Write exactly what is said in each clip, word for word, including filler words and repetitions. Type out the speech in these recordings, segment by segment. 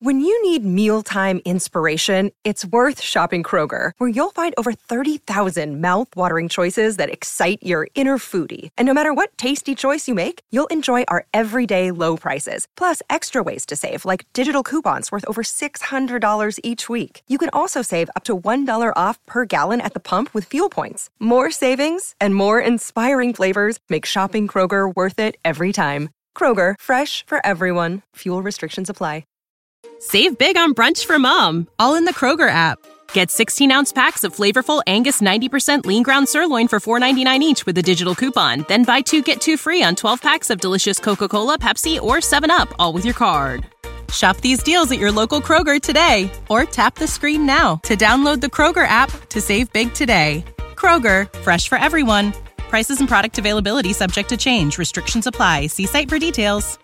When you need mealtime inspiration, it's worth shopping Kroger, where you'll find over thirty thousand mouth-watering choices that excite your inner foodie. And no matter what tasty choice you make, you'll enjoy our everyday low prices, plus extra ways to save, like digital coupons worth over six hundred dollars each week. You can also save up to one dollar off per gallon at the pump with fuel points. More savings and more inspiring flavors make shopping Kroger worth it every time. Kroger, fresh for everyone. Fuel restrictions apply. Save big on brunch for mom, all in the Kroger app. Get sixteen-ounce packs of flavorful Angus ninety percent lean ground sirloin for four ninety-nine each with a digital coupon. Then buy two, get two free on twelve packs of delicious Coca-Cola, Pepsi, or seven up, all with your card. Shop these deals at your local Kroger today, or tap the screen now to download the Kroger app to save big today. Kroger, fresh for everyone. Prices and product availability subject to change. Restrictions apply. See site for details.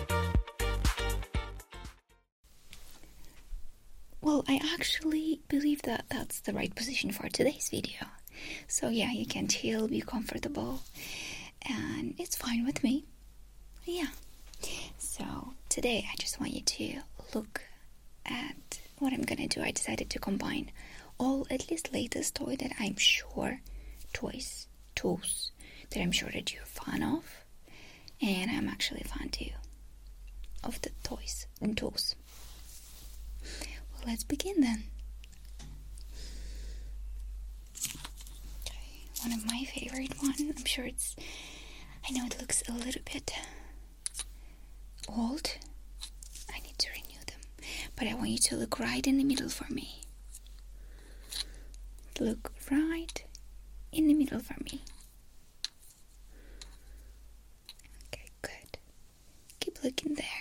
Well, I actually believe that that's the right position for today's video. So yeah, you can chill, be comfortable, and it's fine with me. Yeah. So today I just want you to look at what I'm gonna do. I decided to combine all at least latest toy that I'm sure toys, tools that I'm sure that you're a fan of, and I'm actually a fan too of the toys and tools. Let's begin then. Okay, one of my favorite ones. I'm sure it's, I know it looks a little bit old. I need to renew them. But I want you to look right in the middle for me. Look right in the middle for me. Okay, good. Keep looking there.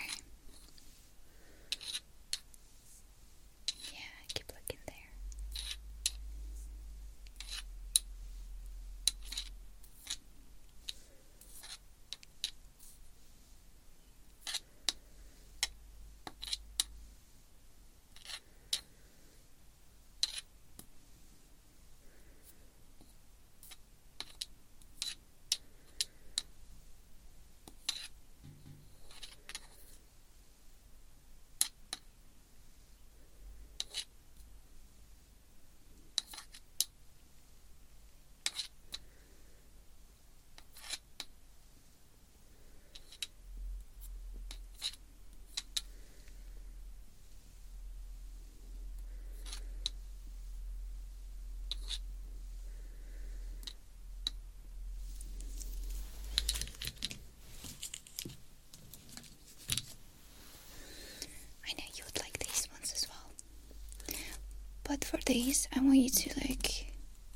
But for these, I want you to like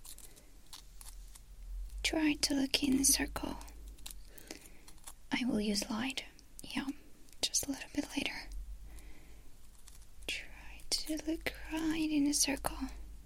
try to look in a circle. I will use light, yeah, just a little bit later. Try to look right in a circle.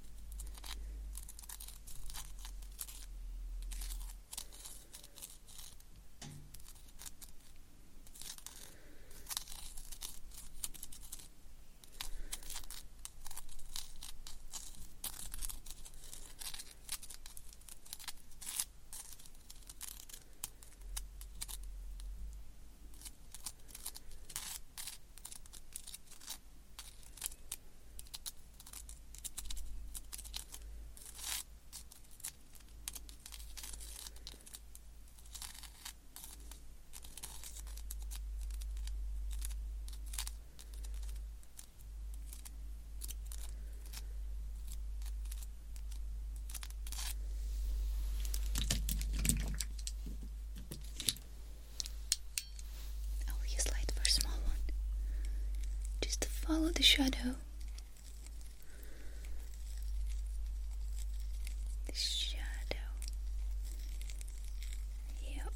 Follow the shadow. The shadow. Yep.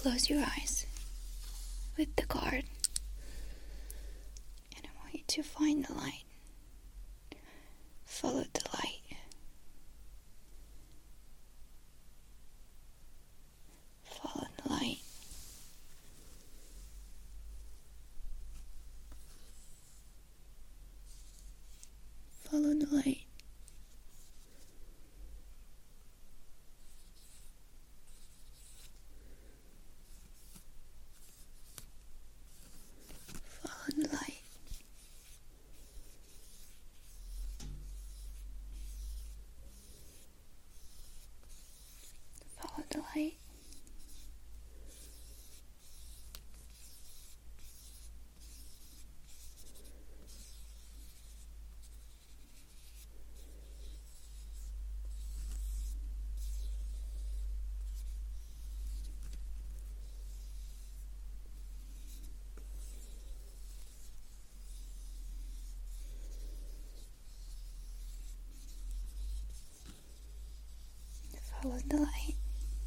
close your eyes with the card, and I want you to find the light. Follow the light. Follow the light. Follow the light. Follow the light. Follow the light. Follow the light.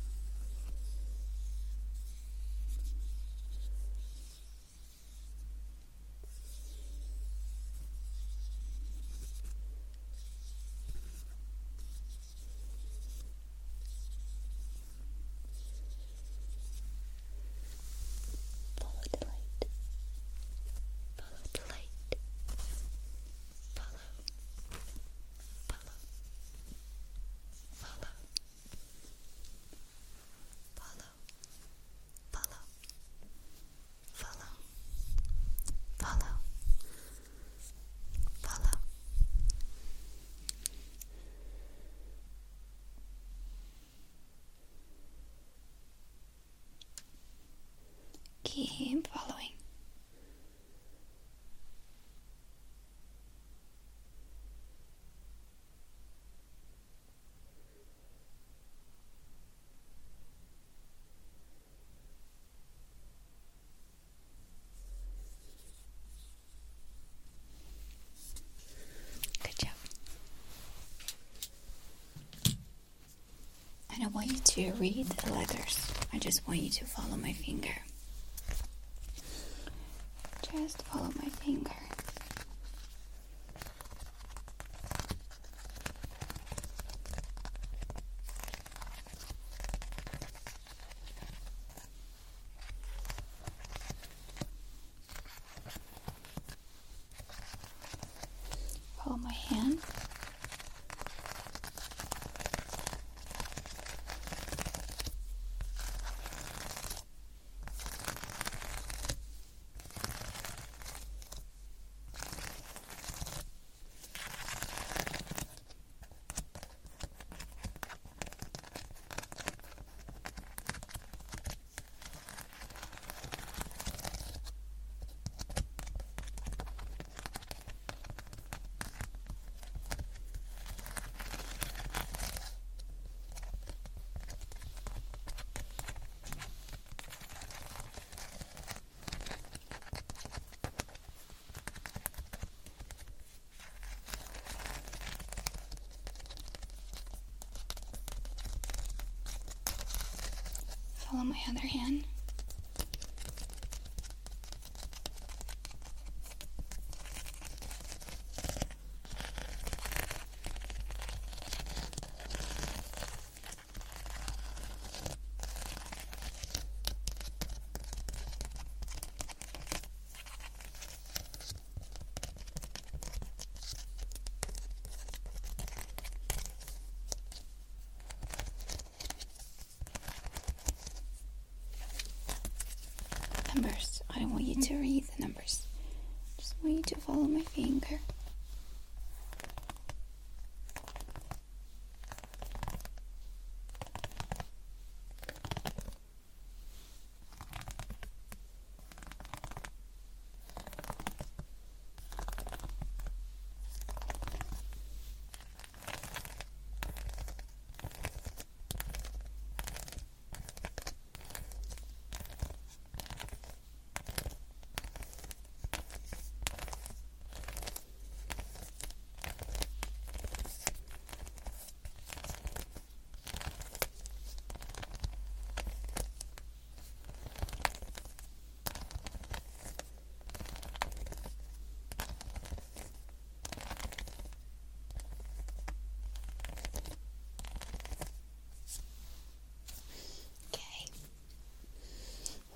Follow the light. Follow the light. Follow. Follow. Follow. Follow. Follow. Follow. Follow. Follow. Keep following. Good job. I don't want you to read the letters. I just want you to follow my finger. Just follow my finger. Follow my hand. Follow my other hand. Numbers. I don't want you to read the numbers. Just want you to follow my finger.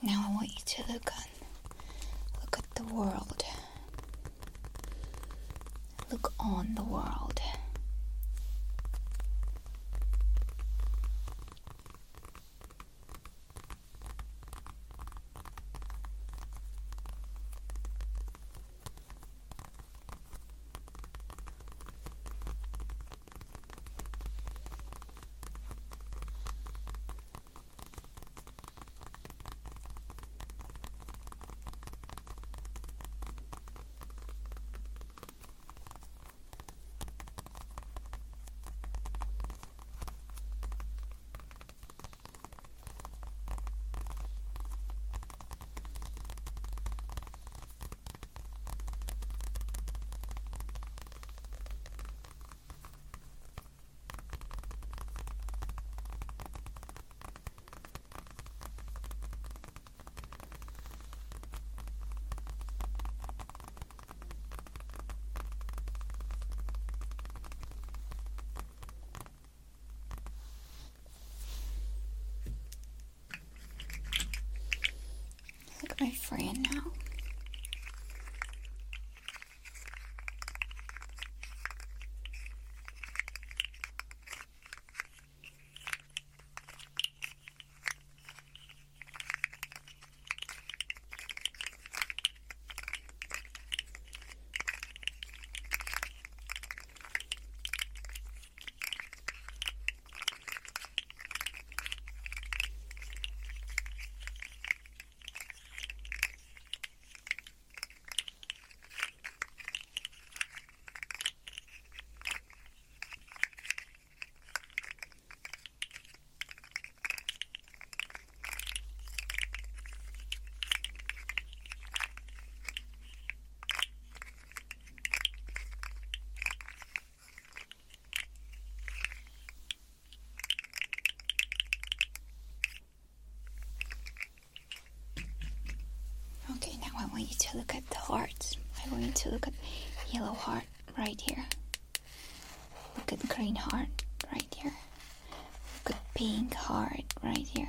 Now I want you to look on, look at the world. Look on the world. Look at my friend now. Okay, now I want you to look at the hearts. I want you to look at yellow heart right here. Look at green heart right here. Look at pink heart right here.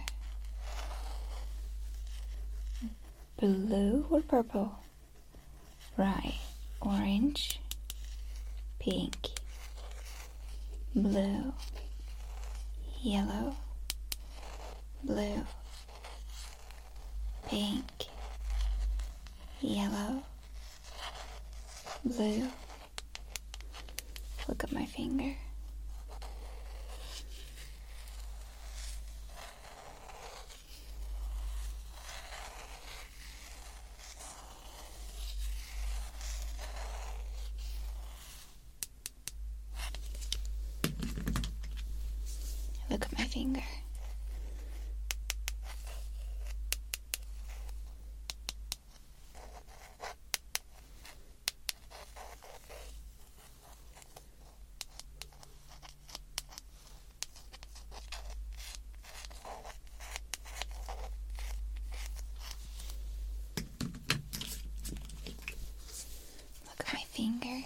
Blue or purple? Right. Orange, pink, blue, yellow, blue, pink, yellow, blue. Look at my finger. Look at my finger. Look at my finger.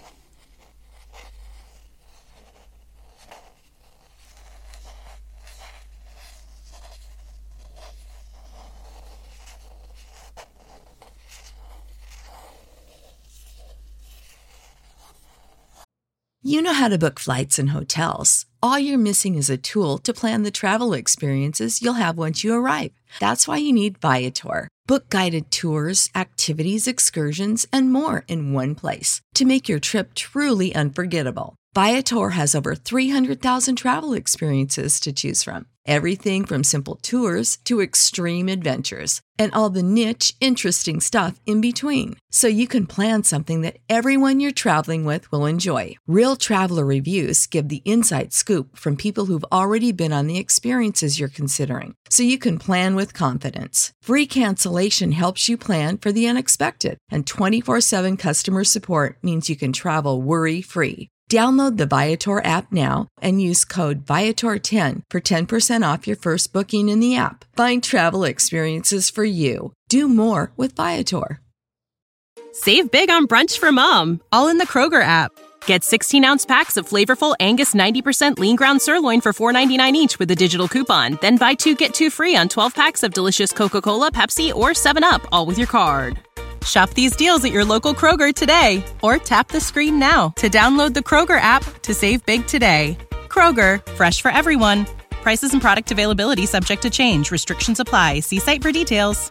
You know how to book flights and hotels. All you're missing is a tool to plan the travel experiences you'll have once you arrive. That's why you need Viator. Book guided tours, activities, excursions, and more in one place to make your trip truly unforgettable. Viator has over three hundred thousand travel experiences to choose from. Everything from simple tours to extreme adventures and all the niche, interesting stuff in between. So you can plan something that everyone you're traveling with will enjoy. Real traveler reviews give the inside scoop from people who've already been on the experiences you're considering. So you can plan with confidence. Free cancellation helps you plan for the unexpected. And twenty-four seven customer support means you can travel worry-free. Download the Viator app now and use code Viator ten for ten percent off your first booking in the app. Find travel experiences for you. Do more with Viator. Save big on brunch for mom, all in the Kroger app. Get sixteen-ounce packs of flavorful Angus ninety percent lean ground sirloin for four ninety-nine each with a digital coupon. Then buy two, get two free on twelve packs of delicious Coca-Cola, Pepsi, or seven up, all with your card. Shop these deals at your local Kroger today, or tap the screen now to download the Kroger app to save big today. Kroger, fresh for everyone. Prices and product availability subject to change. Restrictions apply. See site for details.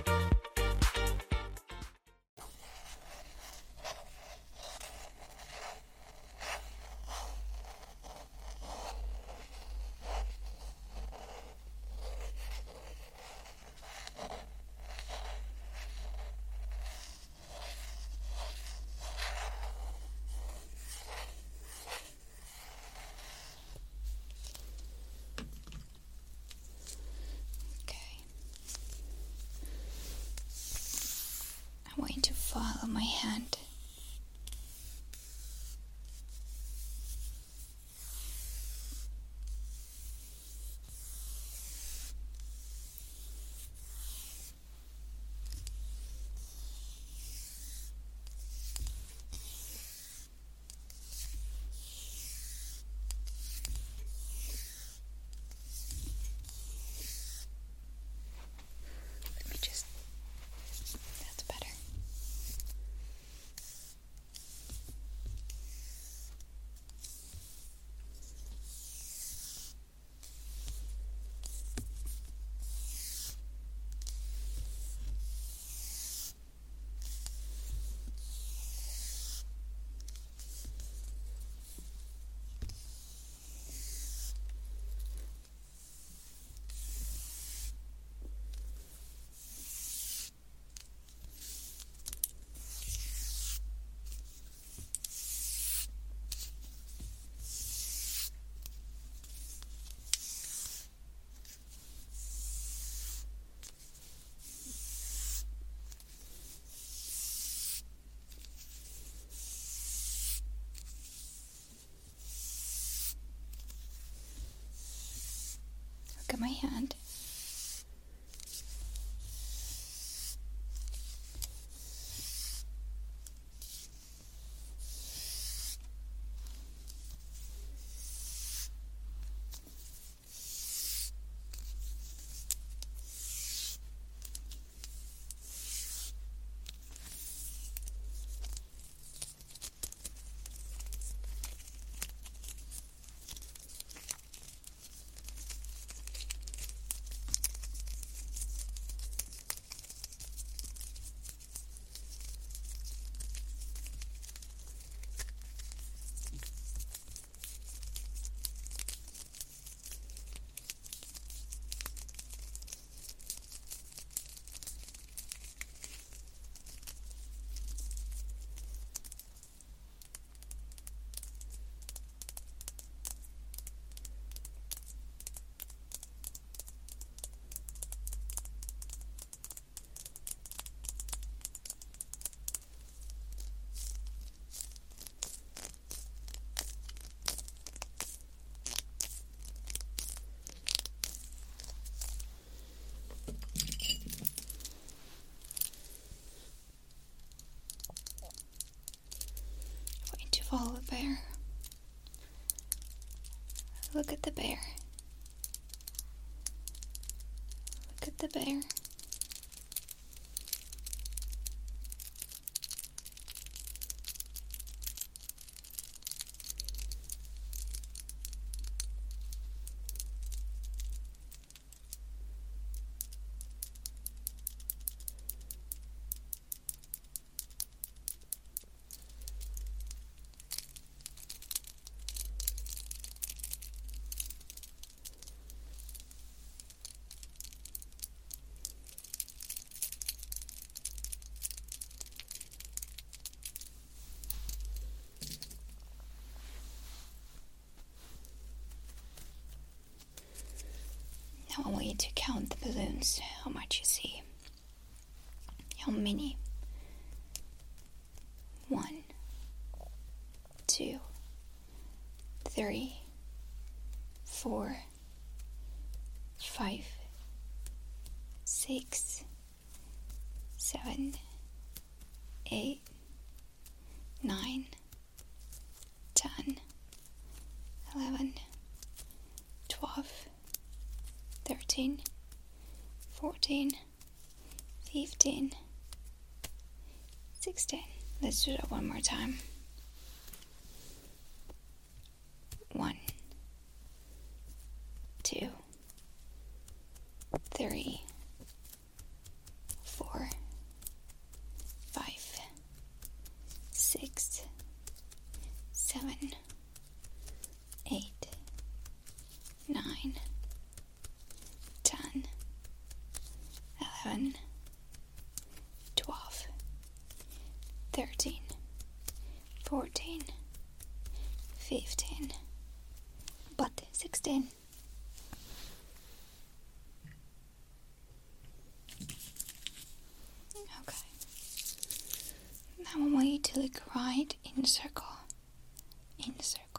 I'm going to follow my hand. Let me just, that's better. Look at my hand. Follow the bear. Look at the bear. Look at the bear. Now I want you to count the balloons, how much you see. How many? One, two, three, four, five, six, seven, eight, nine, eleven, twelve, thirteen, fourteen, fifteen, sixteen. Let's do that one more time. One, two, three, four, five, six, seven, eight, nine, ten, eleven, twelve, thirteen, fourteen, fifteen, but sixteen. Okay. Now I want you to look right in the circle. In the circle.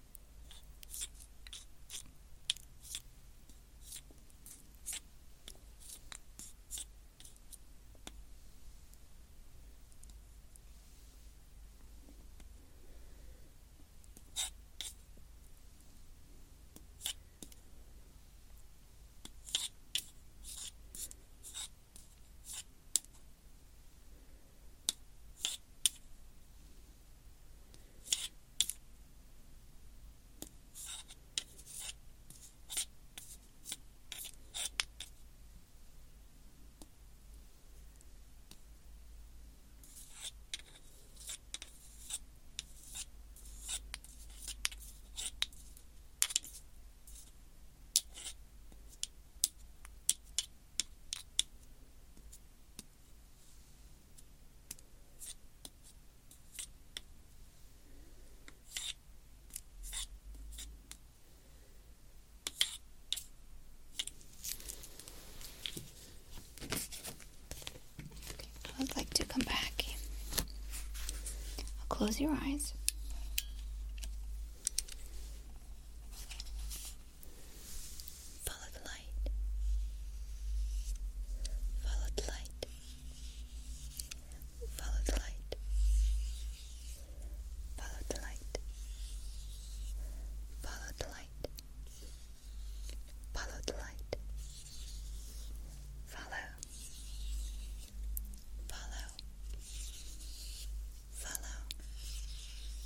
I'd like to come back. I'll close your eyes. Follow the light. Follow the light. Follow the light. Follow the light. Follow the light. Follow the light. Follow. Follow. Follow.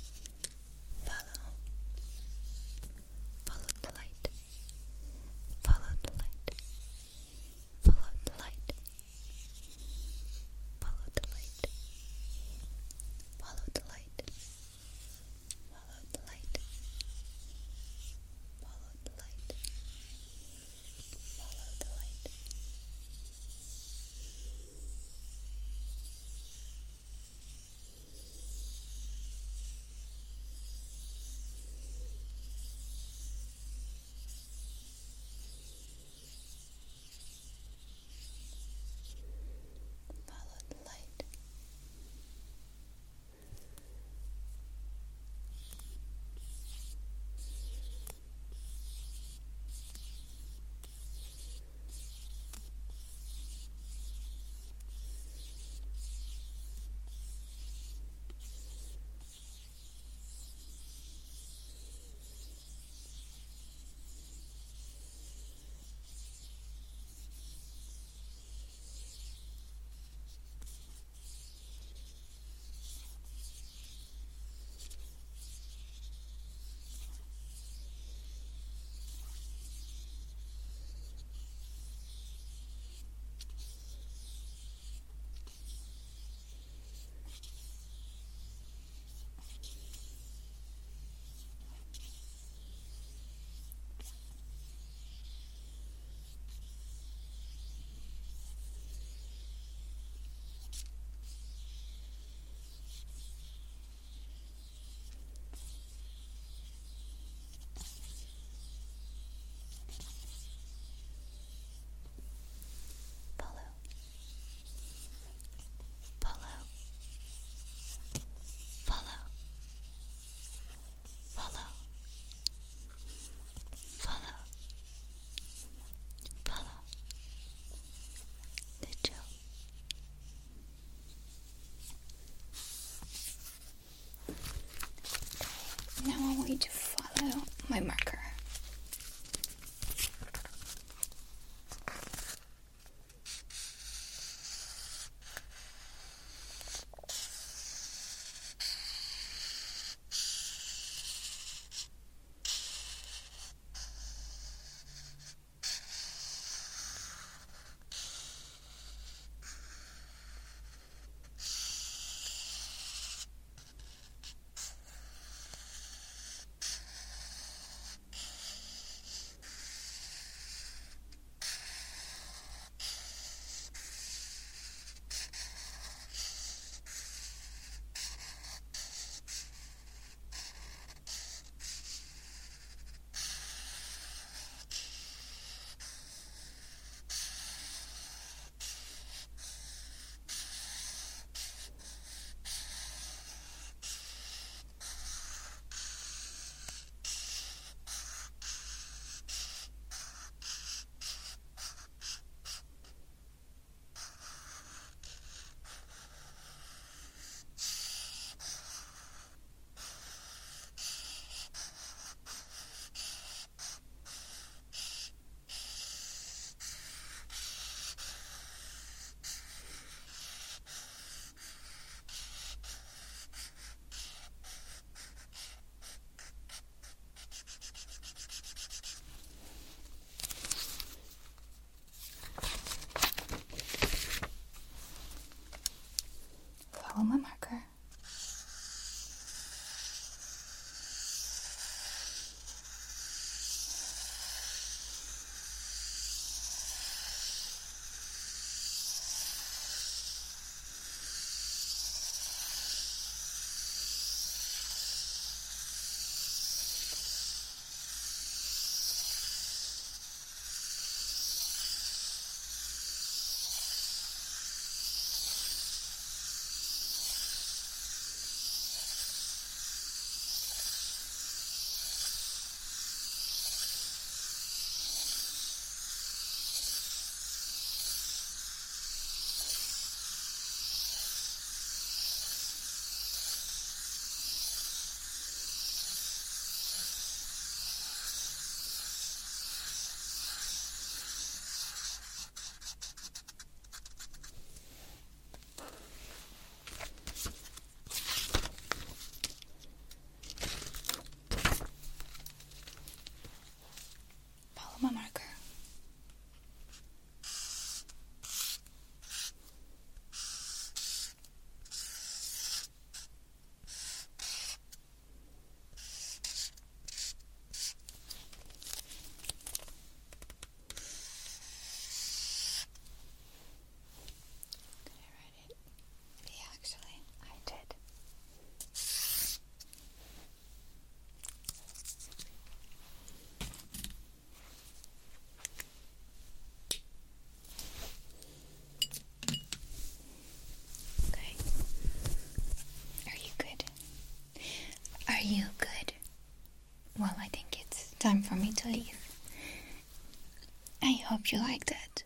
I hope you liked it.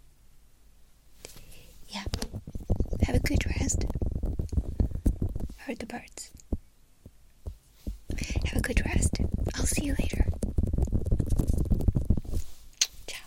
Yeah. Have a good rest. Heard the birds. Have a good rest. I'll see you later. Ciao.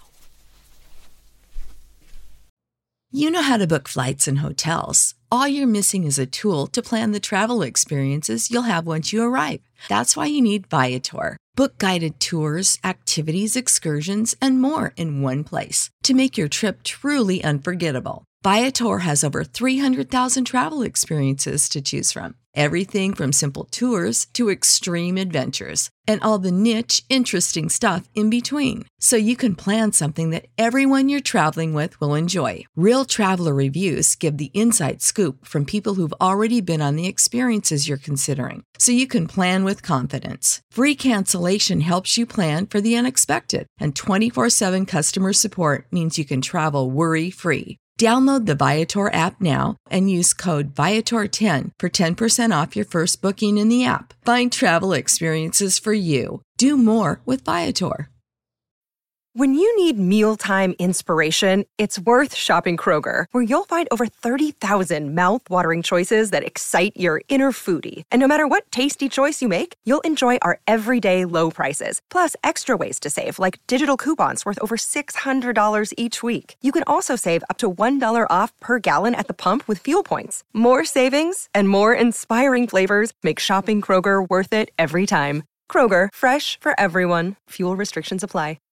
You know how to book flights and hotels. All you're missing is a tool to plan the travel experiences you'll have once you arrive. That's why you need Viator. Book guided tours, activities, excursions, and more in one place to make your trip truly unforgettable. Viator has over three hundred thousand travel experiences to choose from. Everything from simple tours to extreme adventures and all the niche, interesting stuff in between. So you can plan something that everyone you're traveling with will enjoy. Real traveler reviews give the inside scoop from people who've already been on the experiences you're considering. So you can plan with confidence. Free cancellation helps you plan for the unexpected. And twenty-four seven customer support means you can travel worry-free. Download the Viator app now and use code Viator ten for ten percent off your first booking in the app. Find travel experiences for you. Do more with Viator. When you need mealtime inspiration, it's worth shopping Kroger, where you'll find over thirty thousand mouth-watering choices that excite your inner foodie. And no matter what tasty choice you make, you'll enjoy our everyday low prices, plus extra ways to save, like digital coupons worth over six hundred dollars each week. You can also save up to one dollar off per gallon at the pump with fuel points. More savings and more inspiring flavors make shopping Kroger worth it every time. Kroger, fresh for everyone. Fuel restrictions apply.